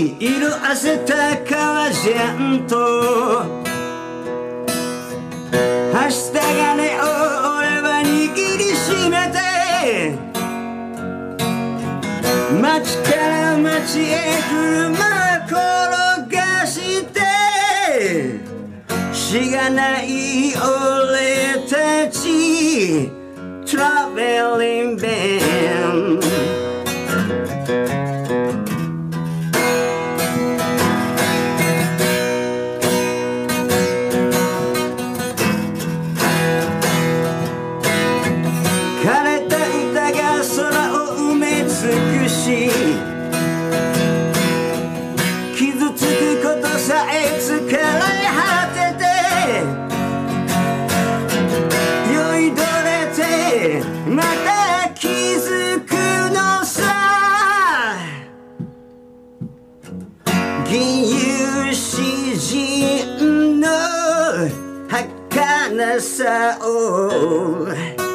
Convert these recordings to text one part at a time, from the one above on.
色あせた革ジャンとはした金を俺は握りしめて街から街へ車転がしてしがない俺たちトラベリングバンド傷つくことさえ疲れ果てて酔いどれてまた気づくのさ銀融詩人の儚さを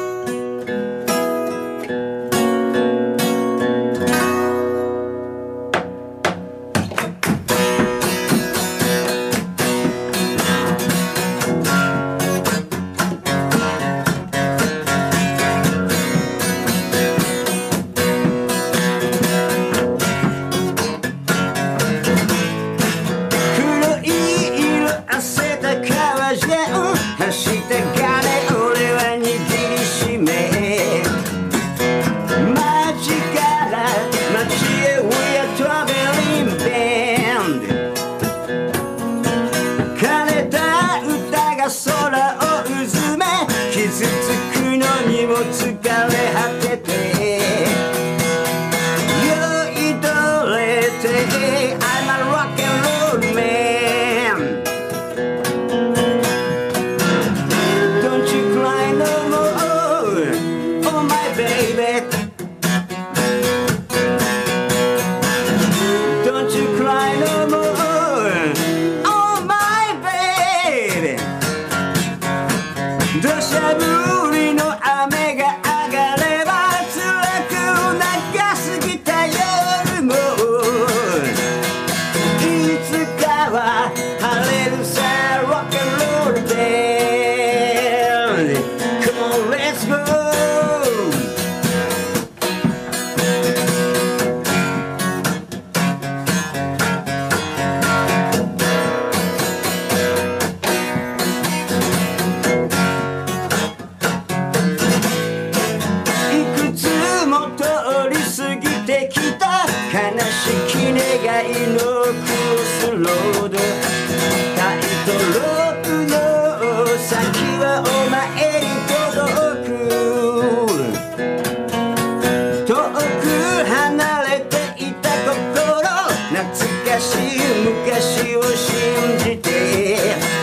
昔を信じて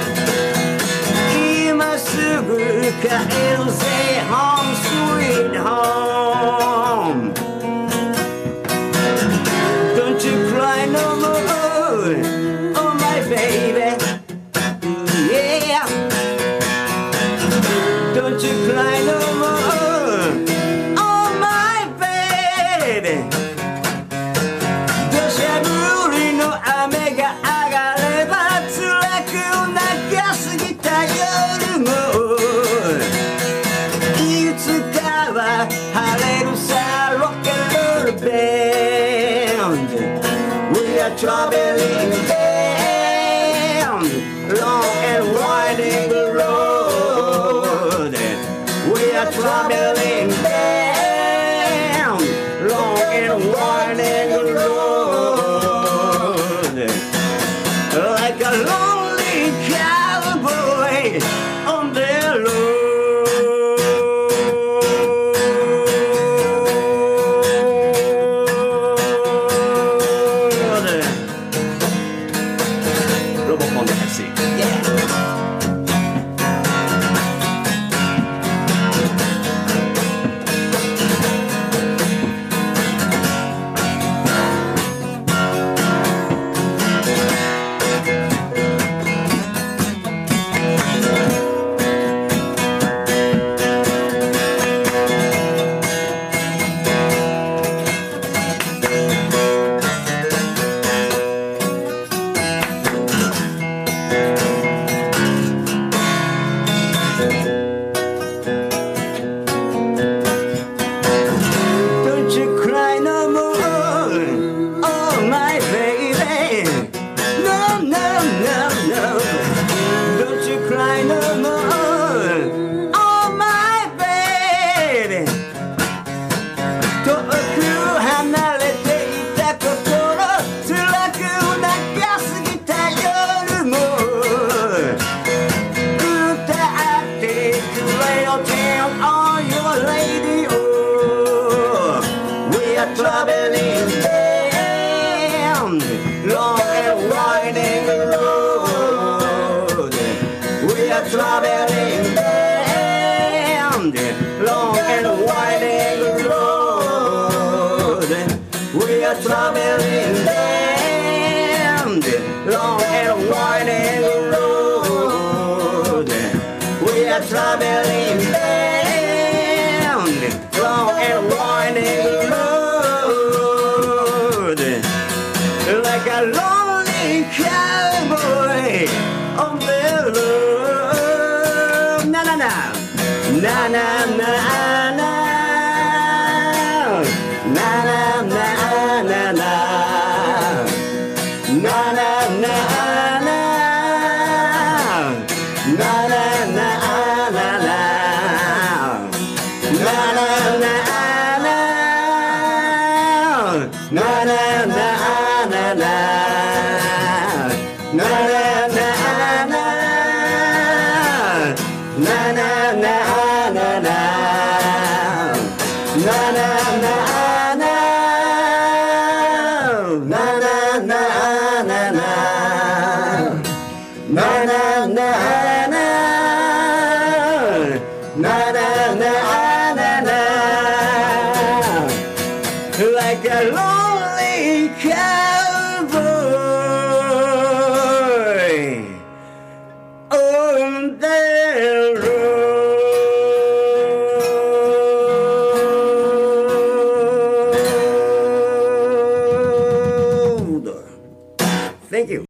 今すぐ帰るぜ Home Sweet Home Don't you cry no more Oh my baby Yeah Don't you cry no more Oh my baby土砂降りの雨が上がれば辛く長すぎた夜もいつかは晴れるさ Rock and Roll Band We are traveling band Long and winding road We are traveling band Long and winding road Like a lonely cowboy on the road a traveling band, long and winding road, like a lonely cowboy on the road. Na na na, na na na na, na na na na na, na na na na, na na na na na, na na na na, na na na na na, na na na na, na na na na na, na na na na, na na na na na, na na na na, na na na na na, like a lonely cowboy on the road.